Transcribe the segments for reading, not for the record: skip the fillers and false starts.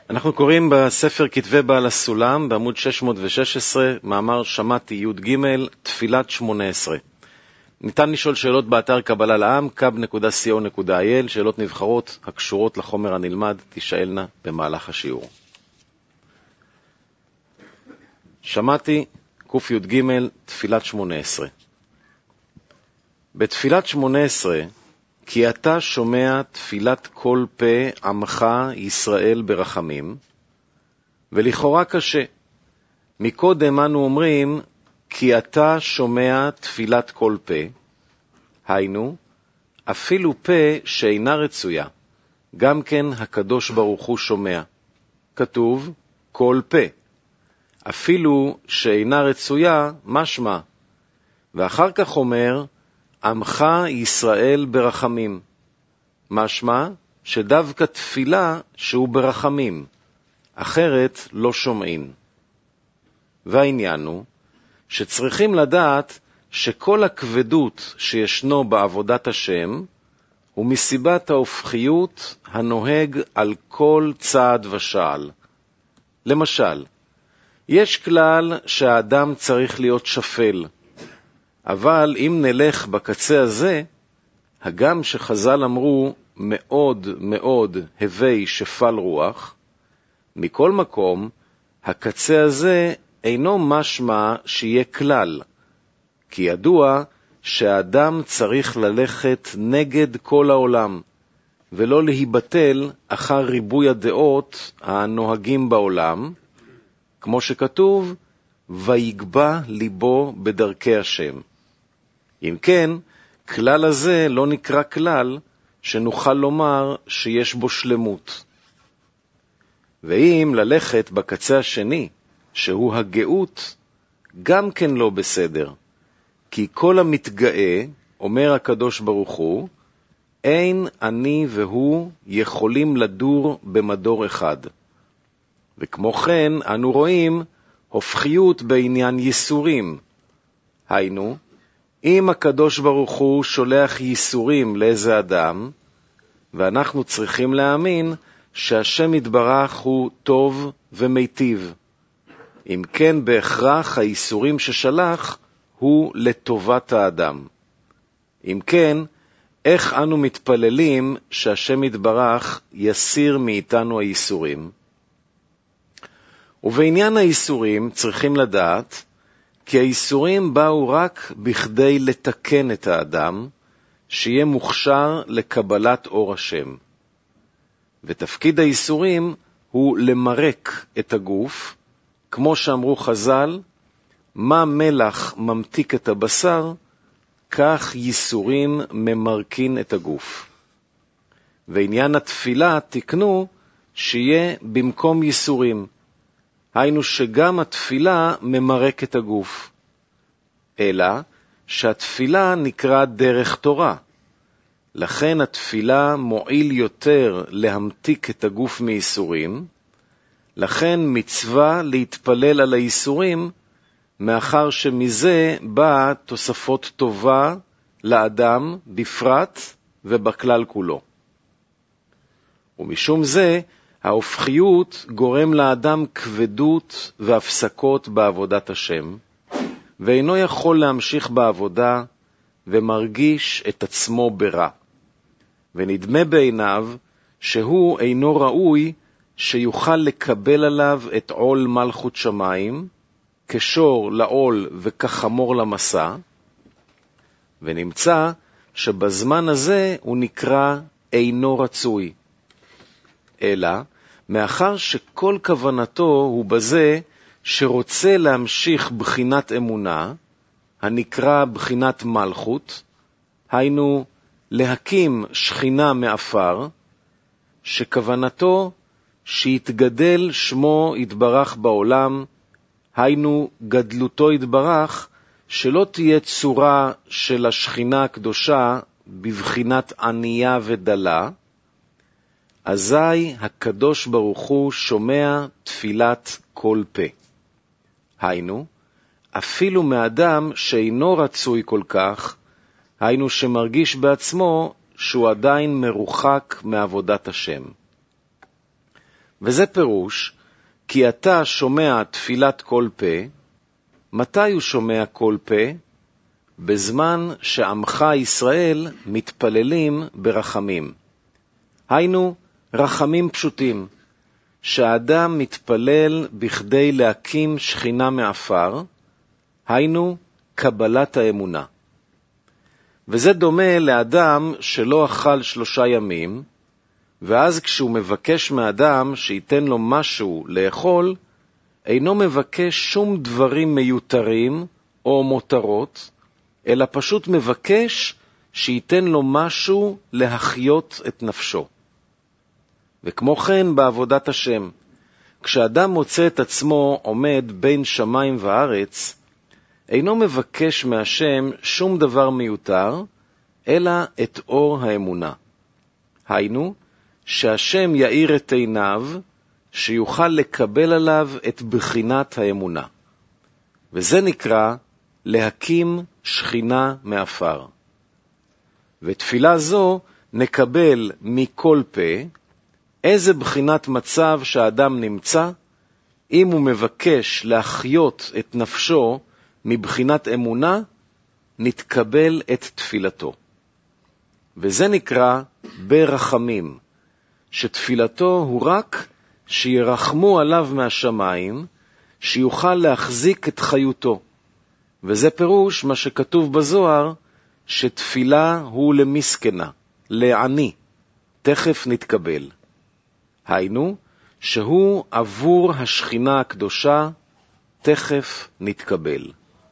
אנחנו קוראים בספר כתבי בעל הסולם, בעמוד 616, מאמר שמעתי י' ג', תפילת 18. ניתן לשאול שאלות באתר קבלה לעם, kab.co.il, שאלות נבחרות הקשורות לחומר הנלמד, תשאלנה במהלך השיעור. שמעתי ק' ג', תפילת 18. בתפילת 18, כי אתה שומע תפילת כל פה עמך ישראל ברחמים, ולכאורה קשה. מקודם אנו אומרים, כי אתה שומע תפילת כל פה, היינו, אפילו פה שאינה רצויה, גם כן הקדוש ברוך הוא שומע. כתוב, כל פה. אפילו שאינה רצויה, משמע. ואחר כך אומר, עמך ישראל ברחמים. משמע שדווקא תפילה שהוא ברחמים, אחרת לא שומעים. והעניין הוא שצריכים לדעת שכל הכבדות שישנו בעבודת השם הוא מסיבת ההופכיות הנוהג על כל צעד ושעל. למשל, יש כלל שהאדם צריך להיות שפל, אבל אם נלך בקצה הזה, הגם שחז"ל אמרו מאוד מאוד הווי שפל רוח, מכל מקום הקצה הזה אינו משמע שיהיה כלל, כי ידוע שהאדם צריך ללכת נגד כל העולם, ולא להיבטל אחר ריבוי הדעות הנוהגים בעולם, כמו שכתוב, ויגבה ליבו בדרכי השם. אם כן, כלל הזה לא נקרא כלל שנוכל לומר שיש בו שלמות. ואם ללכת בקצה השני, שהוא הגאות, גם כן לא בסדר. כי כל המתגאה, אומר הקדוש ברוך הוא, אין אני והוא יכולים לדור במדור אחד. וכמו כן אנו רואים הופכיות בעניין ייסורים. היינו, אם הקדוש ברוך הוא שולח ייסורים לאיזה אדם, ואנחנו צריכים להאמין שהשם יתברך הוא טוב ומיטיב. אם כן, בהכרח הייסורים ששלח הוא לטובת האדם. אם כן, איך אנו מתפללים שהשם יתברך יסיר מאיתנו הייסורים? ובעניין הייסורים צריכים לדעת כי הייסורים באו רק בכדי לתקן את האדם, שיהיה מוכשר לקבלת אור השם. ותפקיד הייסורים הוא למרק את הגוף, כמו שאמרו חז"ל, מה מלח ממתיק את הבשר, כך ייסורים ממרקין את הגוף. ועניין התפילה תקנו שיהיה במקום ייסורים, היינו שגם התפילה ממרק את הגוף. אלא שהתפילה נקרא דרך תורה. לכן התפילה מועיל יותר להמתיק את הגוף מייסורים, לכן מצווה להתפלל על הייסורים, מאחר שמזה באה תוספות טובה לאדם בפרט ובכלל כולו. ומשום זה, ההופכיות גורם לאדם כבדות והפסקות בעבודת השם, ואינו יכול להמשיך בעבודה ומרגיש את עצמו ברע. ונדמה בעיניו שהוא אינו ראוי שיוכל לקבל עליו את עול מלכות שמיים, כשור לעול וכחמור למסע, ונמצא שבזמן הזה הוא נקרא אינו רצוי. אלא, מאחר שכל כוונתו הוא בזה שרוצה להמשיך בחינת אמונה, הנקרא בחינת מלכות, היינו להקים שכינה מאפר, שכוונתו שיתגדל שמו יתברך בעולם, היינו גדלותו יתברך, שלא תהיה צורה של השכינה הקדושה בבחינת ענייה ודלה, אזי הקדוש ברוך הוא שומע תפילת כל פה. היינו, אפילו מאדם שאינו רצוי כל כך, היינו שמרגיש בעצמו שהוא עדיין מרוחק מעבודת השם. וזה פירוש, כי אתה שומע תפילת כל פה. מתי הוא שומע כל פה? בזמן שעמך ישראל מתפללים ברחמים. היינו רחמים פשוטים, שהאדם מתפלל בכדי להקים שכינה מעפר, היינו קבלת האמונה. וזה דומה לאדם שלא אכל 3 ימים, ואז כשהוא מבקש מאדם שייתן לו משהו לאכול, אינו מבקש שום דברים מיותרים או מותרות, אלא פשוט מבקש שייתן לו משהו להחיות את נפשו. וכמו כן בעבודת השם, כשאדם מוצא את עצמו עומד בין שמיים וארץ, אינו מבקש מהשם שום דבר מיותר, אלא את אור האמונה. היינו, שהשם יאיר את עיניו, שיוכל לקבל עליו את בחינת האמונה. וזה נקרא להקים שכינה מעפר. ותפילה זו נקבל מכל פה, איזה בחינת מצב שהאדם נמצא, אם הוא מבקש להחיות את נפשו מבחינת אמונה, נתקבל את תפילתו. וזה נקרא ברחמים, שתפילתו הוא רק שירחמו עליו מהשמיים, שיוכל להחזיק את חיותו. וזה פירוש מה שכתוב בזוהר, שתפילה הוא למסכנה, לעני, תכף נתקבל. היינו, שהוא עבור השכינה הקדושה, תכף נתקבל.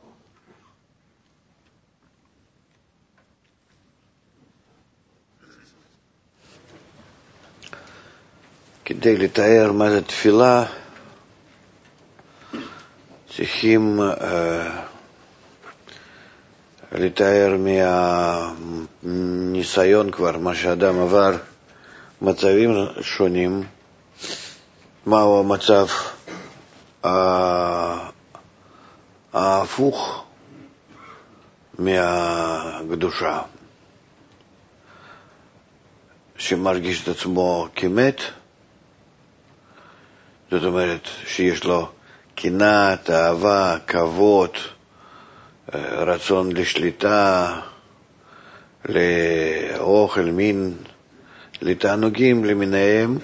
כדי לתאר מה זה תפילה, צריכים לתאר מהניסיון כבר, מה שאדם עבר, מצבים שונים, מהו המצב ההפוך מהקדושה, שמרגיש את עצמו כמת, זאת אומרת שיש לו קנאת, אהבה, כבוד, רצון לשליטה, לאוכל, מין, לתענוגים למיניהם,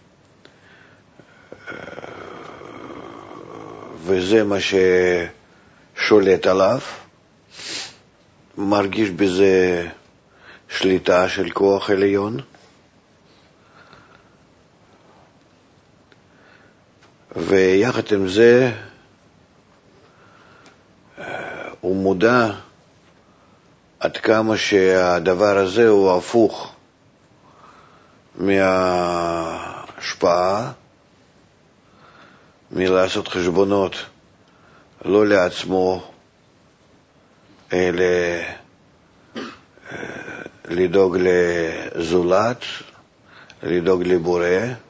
וזה מה ששולט עליו, מרגיש בזה שליטה של כוח עליון, ויחד עם זה הוא מודע עד כמה שהדבר הזה הוא הפוך מההשפעה, מלעשות חשבונות לא לעצמו, אלא לדאוג לזולת, לדאוג לבורא,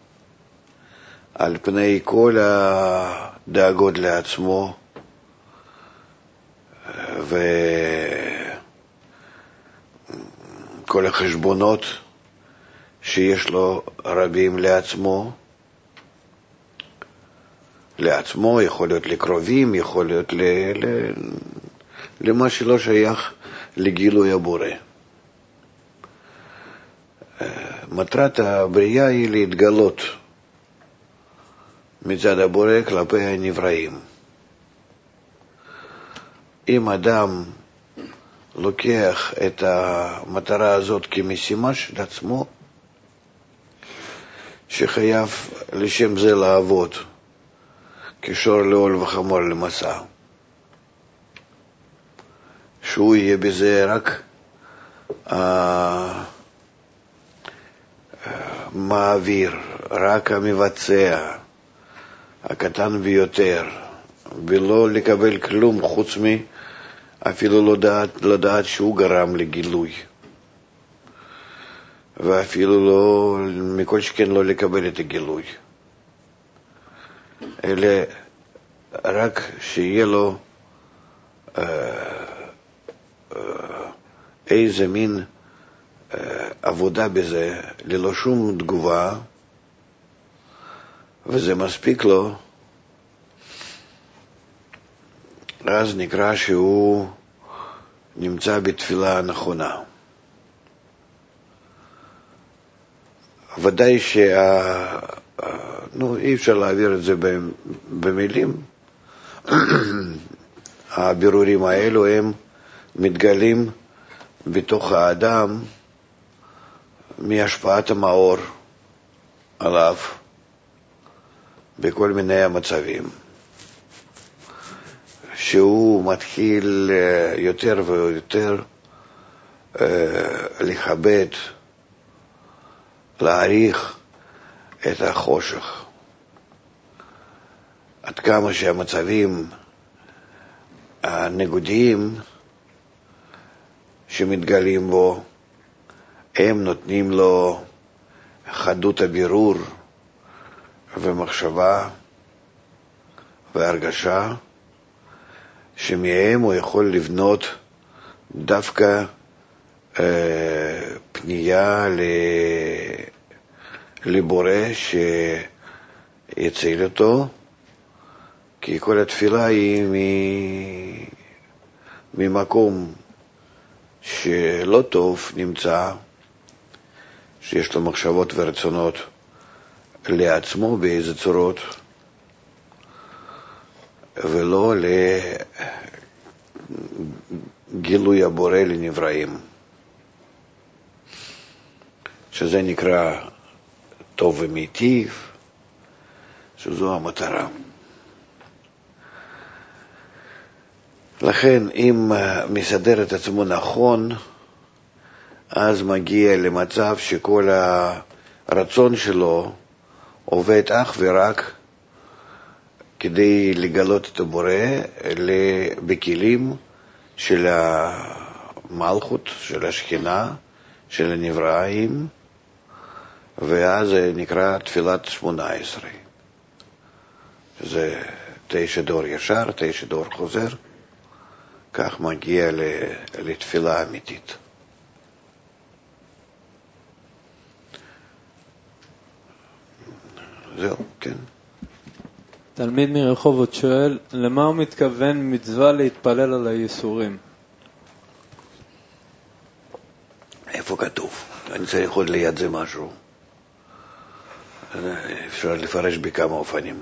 על פני כל הדאגות לעצמו, וכל החשבונות שיש לו רבים לעצמו, יכול להיות לקרובים, יכול להיות למה שלא שייך לגילוי הבורא. מטרת הבריאה היא להתגלות מצד הבורא כלפי הנבראים. אם אדם לוקח את המטרה הזאת כמשימה של עצמו, שחייב לשם זה לעבוד, כשור לעול וחמור למסע, שהוא יהיה בזה רק מעביר, רק המבצע, הקטן ביותר, ולא לקבל כלום חוץ אפילו לדעת שהוא גרם לגילוי, ואפילו לא, מכל שכן לא לקבל את הגילוי, אלא רק שיהיה לו איזה מין עבודה בזה, ללא שום תגובה, וזה מספיק לו, אז נקרא שהוא נמצא בתפילה הנכונה. ודאי אי אפשר להעביר את זה במילים. הבירורים האלו הם מתגלים בתוך האדם מהשפעת המאור עליו בכל מיני המצבים, שהוא מתחיל יותר ויותר לכבד, להעריך את החושך. עד כמה שהמצבים הנגודיים שמתגלים בו, הם נותנים לו חדות הבירור ומחשבה והרגשה, שמהם הוא יכול לבנות דווקא פנייה לבורא שיציל אותו, כי כל התפילה היא ממקום שלא טוב נמצא, שיש לו מחשבות ורצונות לעצמו באיזה צורות, ולא לגילוי הבורא לנבראים, שזה נקרא טוב ומיטיב, שזו המטרה. לכן אם מסדר את עצמו נכון, אז מגיע למצב שכל הרצון שלו עובד אך ורק כדי לגלות את הבורא בכלים של המלכות, של השכינה, של הנבראים, ואז זה נקרא תפילת 18. זה 9 דור ישר, 9 דור חוזר, כך מגיע לתפילה אמיתית. זהו, כן. תלמיד מרחובות שואל, למה הוא מתכוון מצווה להתפלל על הייסורים? איפה כתוב? אני צריך עוד ליד זה משהו. אפשר לפרש בכמה אופנים.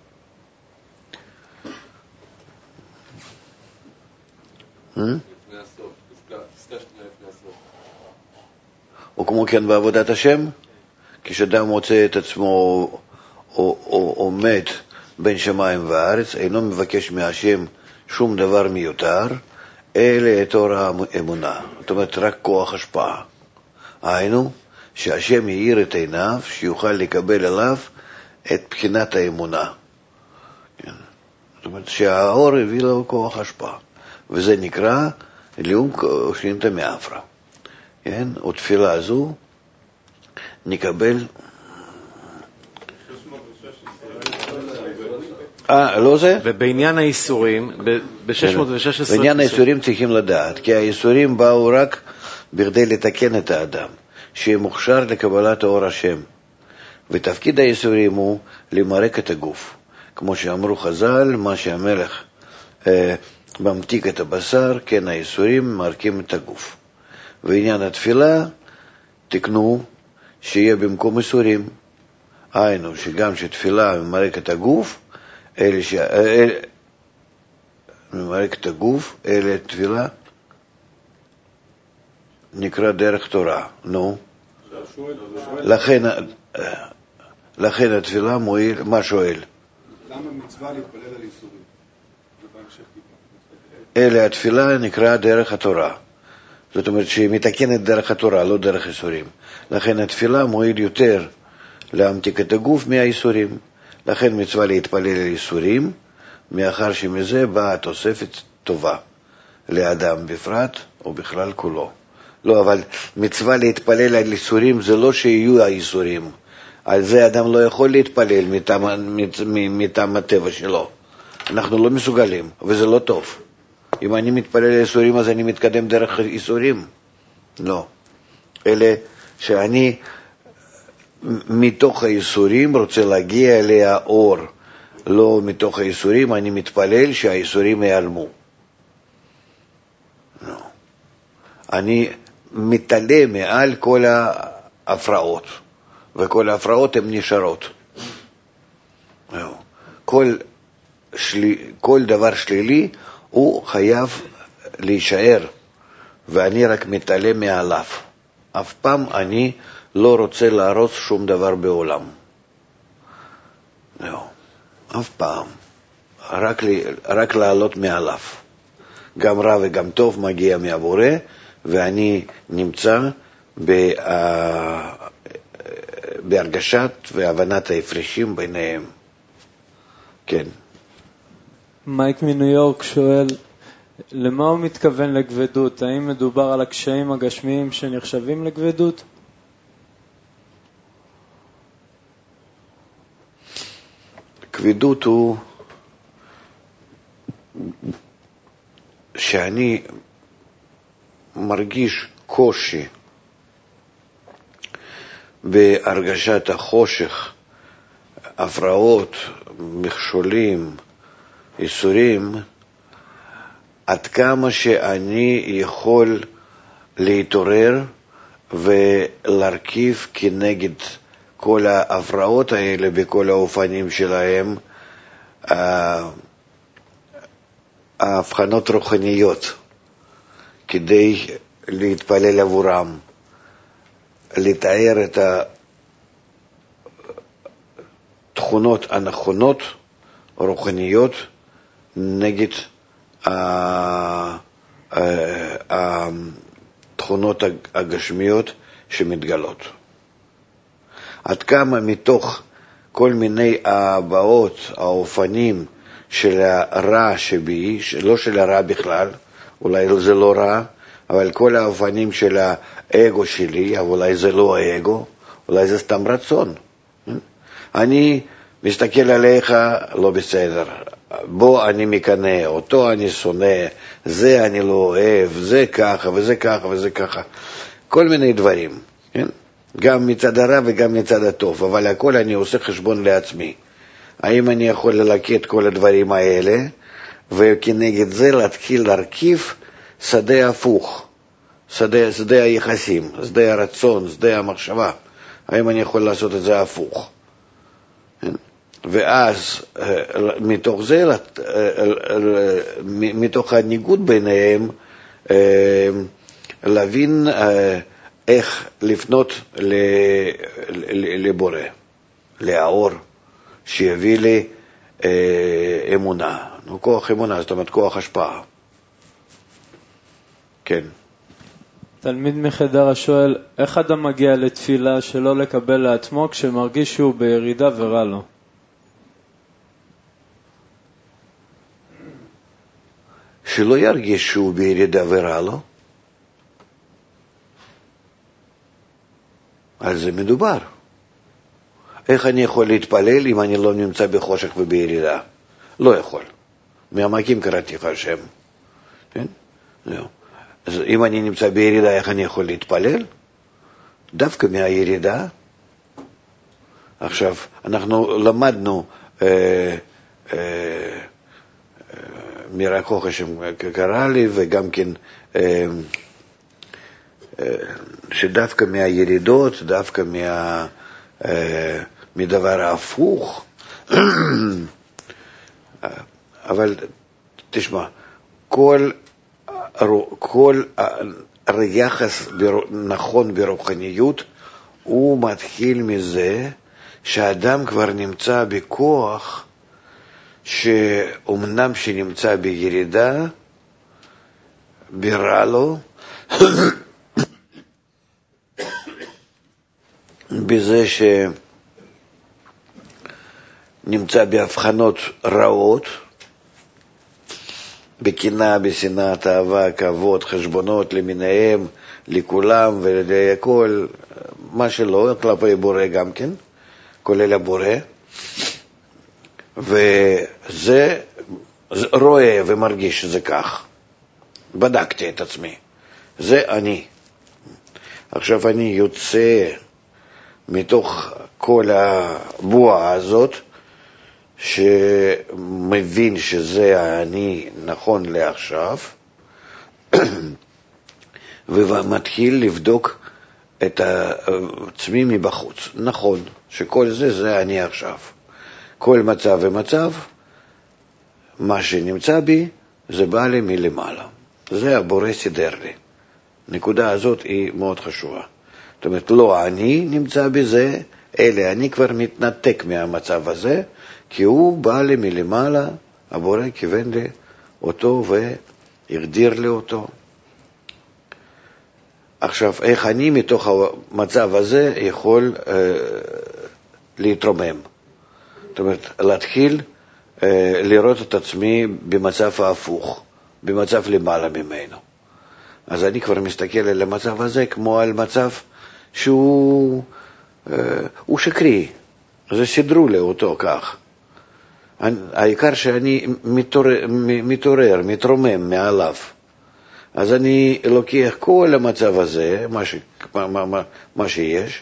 או כמו כן בעבודת השם, כשאדם מוצא את עצמו עומד בין שמיים וארץ, אינו מבקש מהשם שום דבר מיותר, אלא את אור האמונה. זאת אומרת, רק כוח השפעה. היינו, שהשם יאיר את עיניו, שיוכל לקבל עליו את בחינת האמונה. זאת אומרת, שהאור הביא לו כוח השפעה. וזה נקרא ליום שינתא מאפרא. כן? ותפילה הזו נקבל... לא זה? ובעניין האיסורים, ב-616... בעניין האיסורים צריכים לדעת, כי האיסורים באו רק בכדי לתקן את האדם, שיהיה מוכשר לקבלת אור השם. ותפקיד האיסורים הוא למרק את הגוף. כמו שאמרו חז"ל, מה שהמלך ממתיק את הבשר, כן האיסורים מרקים את הגוף. ועניין התפילה, תקנו שיהיה במקום איסורים. היינו, שגם שתפילה ממרק את הגוף, ממרק את הגוף, אלה תפילה, נקרא דרך תורה. נו. לכן התפילה מועיל, מה שואל? למה מצווה להתפלל על איסורים? אלה התפילה נקרא דרך התורה. זאת אומרת שהיא מתקנת דרך התורה, לא דרך איסורים. לכן התפילה מועיל יותר להמתיק את הגוף מהאיסורים. לכן מצווה להתפלל על איסורים, מאחר שמזה באה תוספת טובה לאדם בפרט או בכלל כולו. לא, אבל מצווה להתפלל על איסורים זה לא שיהיו האיסורים. על זה אדם לא יכול להתפלל מטעם הטבע שלו. אנחנו לא מסוגלים, וזה לא טוב. אם אני מתפלל על איסורים, אז אני מתקדם דרך איסורים. לא. אלה שאני מתוך האיסורים רוצה להגיע אליה אור. לא מתוך האיסורים, אני מתפלל שהאיסורים ייעלמו. לא. אני מתעלה מעל כל ההפרעות, וכל ההפרעות הן נשארות. לא. כל דבר שלילי הוא חייב להישאר, ואני רק מתעלה מעליו. אף פעם אני לא רוצה להרוס שום דבר בעולם. לא. אף פעם. רק לעלות מעליו. גם רע וגם טוב מגיע מהבורא, ואני נמצא בהרגשת והבנת ההפרשים ביניהם. כן. מייק מניו יורק שואל, למה הוא מתכוון לגבדות? האם מדובר על הקשיים הגשמיים שנחשבים לגבדות? כבדות הוא שאני מרגיש קושי בהרגשת החושך, הפרעות, מכשולים, איסורים, עד כמה שאני יכול להתעורר ולהרכיב כנגד כל ההפרעות האלה בכל האופנים שלהם, ההבחנות רוחניות, כדי להתפלל עבורם, לתאר את התכונות הנכונות, רוחניות, נגד התכונות הגשמיות שמתגלות. עד כמה מתוך כל מיני הבאות, האופנים של הרע שבי, לא של הרע בכלל, אולי זה לא רע, אבל כל האופנים של האגו שלי, אבל אולי זה לא האגו, אולי זה סתם רצון. אני מסתכל עליך, לא בסדר. בו אני מקנא, אותו אני שונא, זה אני לא אוהב, זה ככה וזה ככה וזה ככה. כל מיני דברים, כן? גם מצד הרע וגם מצד הטוב, אבל הכל אני עושה חשבון לעצמי. האם אני יכול ללקט כל הדברים האלה, וכנגד זה להתחיל להרכיב שדה הפוך, שדה היחסים, שדה הרצון, שדה המחשבה. האם אני יכול לעשות את זה הפוך? ואז מתוך זה, מתוך הניגוד ביניהם, להבין איך לפנות לבורא, לאור, שיביא לי אמונה. כוח אמונה, זאת אומרת כוח השפעה. כן. תלמיד מחדרה שואל, איך אדם מגיע לתפילה שלא לקבל לעצמו כשמרגיש שהוא בירידה ורע לו? שלא ירגיש שהוא בירידה ורע לו. על זה מדובר. איך אני יכול להתפלל אם אני לא נמצא בחושך ובירידה? לא יכול. מהמקים קראתיך השם. כן? זהו. אז אם אני נמצא בירידה, איך אני יכול להתפלל? דווקא מהירידה. עכשיו, אנחנו למדנו מרקוך שקרא לי, וגם כן שדווקא מהירידות, דווקא מדבר ההפוך. אבל תשמע, כל היחס נכון ברוחניות הוא מתחיל מזה שהאדם כבר נמצא בכוח שאומנם שנמצא בירידה, ברע לו, בזה שנמצא בהבחנות רעות, בקנאה, בשנאת, אהבה, כבוד, חשבונות למיניהם, לכולם ולכל, מה שלא, כלפי בורא גם כן, כולל הבורא. וזה רואה ומרגיש שזה כך. בדקתי את עצמי. זה אני. עכשיו אני יוצא מתוך כל הבועה הזאת, שמבין שזה האני נכון לעכשיו, ומתחיל לבדוק את עצמי מבחוץ. נכון שכל זה אני עכשיו. כל מצב ומצב, מה שנמצא בי, זה בא לי מלמעלה. זה הבורא סידר לי. הנקודה הזאת היא מאוד חשובה. זאת אומרת, לא אני נמצא בזה, אלא אני כבר מתנתק מהמצב הזה, כי הוא בא לי מלמעלה, הבורא כיוון לי אותו והגדיר לי אותו. עכשיו, איך אני מתוך המצב הזה יכול להתרומם? זאת אומרת, להתחיל לראות את עצמי במצב ההפוך, במצב למעלה ממנו. אז אני כבר מסתכל על המצב הזה כמו על מצב שהוא שקרי. זה סידרו לי אותו כך. העיקר שאני מתעורר, מתרומם מעליו. אז אני לוקח כל המצב הזה, מה שיש,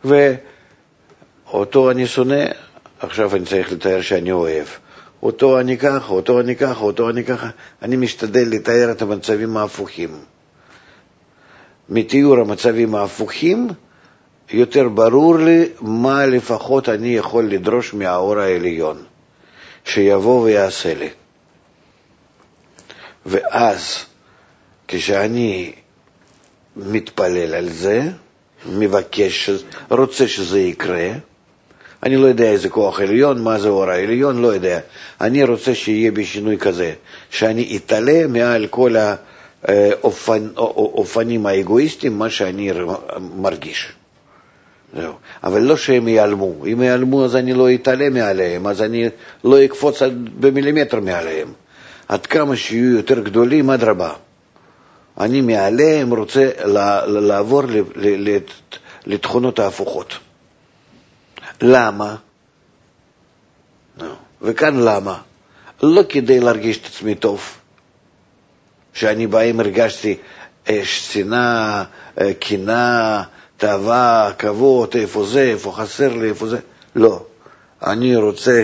ואותו אני שונא, עכשיו אני צריך לתאר שאני אוהב. אותו אני ככה, אותו אני ככה, אותו אני ככה. אני משתדל לתאר את המצבים ההפוכים. מתיאור המצבים ההפוכים, יותר ברור לי מה לפחות אני יכול לדרוש מהאור העליון, שיבוא ויעשה לי. ואז, כשאני מתפלל על זה, מבקש, רוצה שזה יקרה, אני לא יודע איזה כוח עליון, מה זה אור העליון, לא יודע. אני רוצה שיהיה בשינוי כזה, שאני אתעלה מעל כל האופנים האגואיסטיים, מה שאני מרגיש. זהו. אבל לא שהם ייעלמו. אם ייעלמו, אז אני לא אתעלה מעליהם, אז אני לא אקפוץ במילימטר מעליהם. עד כמה שיהיו יותר גדולים, עד רבה. אני מעליהם רוצה לעבור לתכונות ההפוכות. למה? וכאן למה? לא כדי להרגיש את עצמי טוב, שאני בהם הרגשתי שנאה, קנאה, תאווה, כבוד, איפה זה, איפה חסר לי, איפה זה. לא. אני רוצה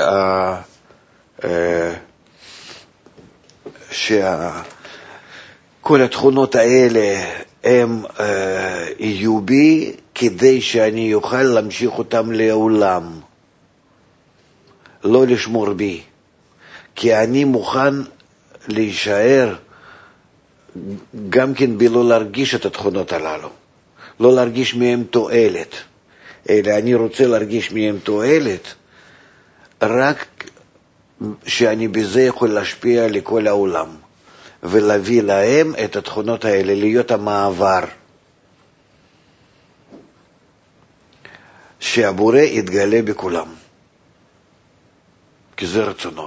כל התכונות האלה הם יהיו בי, כדי שאני אוכל להמשיך אותם לעולם, לא לשמור בי, כי אני מוכן להישאר גם כן בלא להרגיש את התכונות הללו, לא להרגיש מהם תועלת, אלא אני רוצה להרגיש מהם תועלת רק שאני בזה יכול להשפיע לכל העולם ולהביא להם את התכונות האלה, להיות המעבר, שהבורא יתגלה בכולם, כי זה רצונו.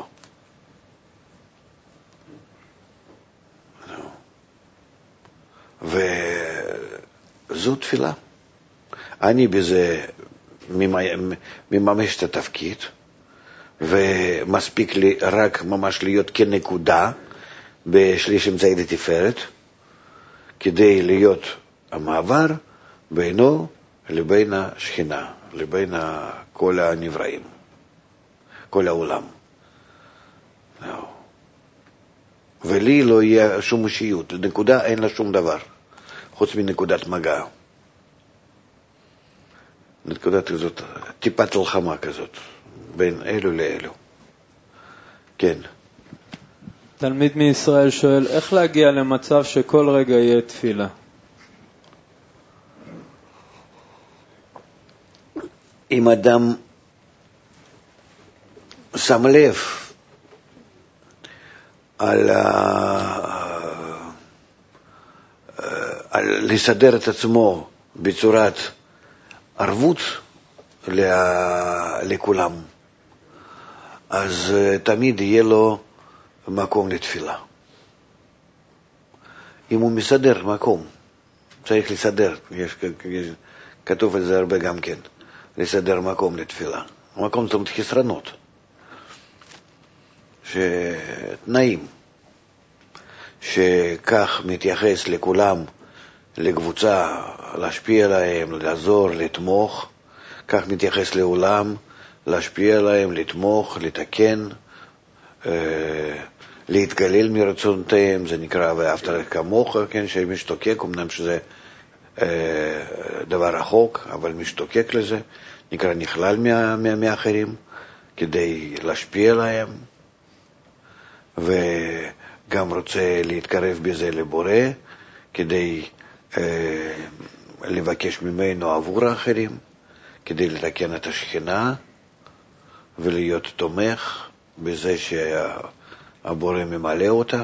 וזו תפילה. אני בזה מממש את התפקיד, ומספיק לי רק ממש להיות כנקודה בשליש אמצעי לתפארת, כדי להיות המעבר בינו לבין השכינה, לבין כל הנבראים, כל העולם. ולי לא יהיה שום אישיות, נקודה אין לה שום דבר, חוץ מנקודת מגע. נקודת כזאת, טיפת הלחמה כזאת, בין אלו לאלו. כן. תלמיד מישראל שואל, איך להגיע למצב שכל רגע יהיה תפילה? אם אדם שם לב על לסדר את עצמו בצורת ערבות לכולם, אז תמיד יהיה לו מקום לתפילה. אם הוא מסדר מקום, צריך לסדר, כתוב על זה הרבה גם כן, לסדר מקום לתפילה. מקום זאת אומרת חסרנות, שתנאים, שכך מתייחס לכולם, לקבוצה, להשפיע עליהם, לעזור, לתמוך, כך מתייחס לעולם, להשפיע עליהם, לתמוך, לתקן, להתגלל מרצונותיהם, זה נקרא ואהבת לרעך כמוך, כן, שמשתוקק, אמנם שזה דבר רחוק, אבל משתוקק לזה, נקרא נכלל מאחרים, כדי להשפיע עליהם, וגם רוצה להתקרב בזה לבורא, כדי לבקש ממנו עבור האחרים, כדי לתקן את השכינה, ולהיות תומך בזה שהבורא ממלא אותה.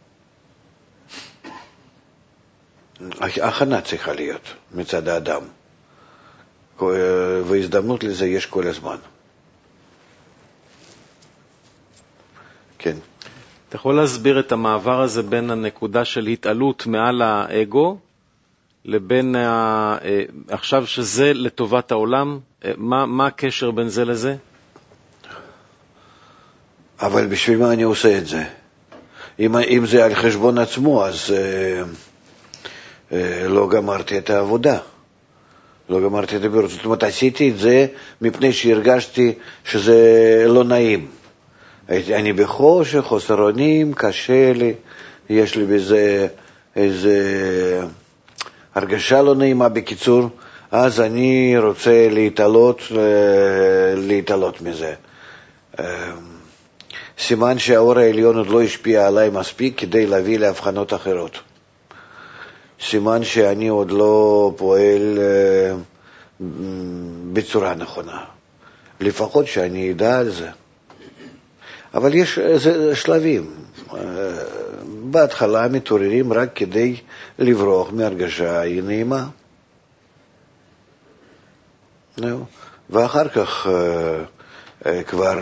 הכנה צריכה להיות מצד האדם, והזדמנות לזה יש כל הזמן. כן. אתה יכול להסביר את המעבר הזה בין הנקודה של התעלות מעל האגו, לבין עכשיו שזה לטובת העולם? מה הקשר בין זה לזה? אבל בשביל מה אני עושה את זה? אם זה על חשבון עצמו, אז לא גמרתי את העבודה. לא גמרתי את הבירות. זאת אומרת, עשיתי את זה מפני שהרגשתי שזה לא נעים. אני בחושך, חוסר אונים, קשה לי, יש לי בזה איזה הרגשה לא נעימה. בקיצור, אז אני רוצה להתעלות מזה. סימן שהאור העליון עוד לא השפיע עליי מספיק כדי להביא להבחנות אחרות. סימן שאני עוד לא פועל בצורה נכונה. לפחות שאני אדע על זה. אבל יש שלבים. בהתחלה מתעוררים רק כדי לברוח מהרגשה היא נעימה. ואחר כך כבר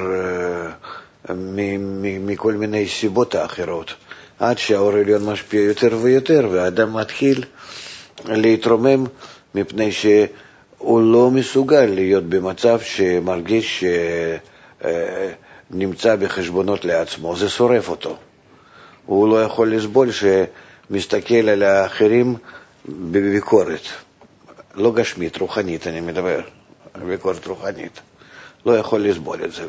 מכל מיני סיבות האחרות, עד שהאור העליון משפיע יותר ויותר, והאדם מתחיל להתרומם מפני שהוא לא מסוגל להיות במצב שמרגיש נמצא בחשבונות לעצמו, זה שורף אותו. הוא לא יכול לסבול שמסתכל על האחרים בביקורת, לא גשמית, רוחנית אני מדבר, ביקורת רוחנית. לא יכול לסבול את זה,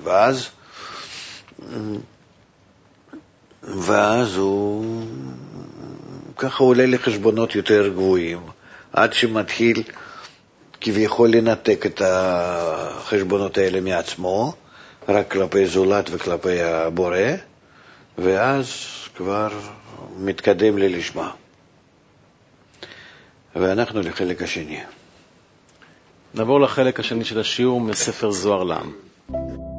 ואז הוא ככה עולה לחשבונות יותר גבוהים, עד שמתחיל כביכול לנתק את החשבונות האלה מעצמו, רק כלפי זולת וכלפי הבורא, ואז כבר מתקדם ללשמה. ואנחנו לחלק השני. נעבור לחלק השני של השיעור מספר זוהר לעם.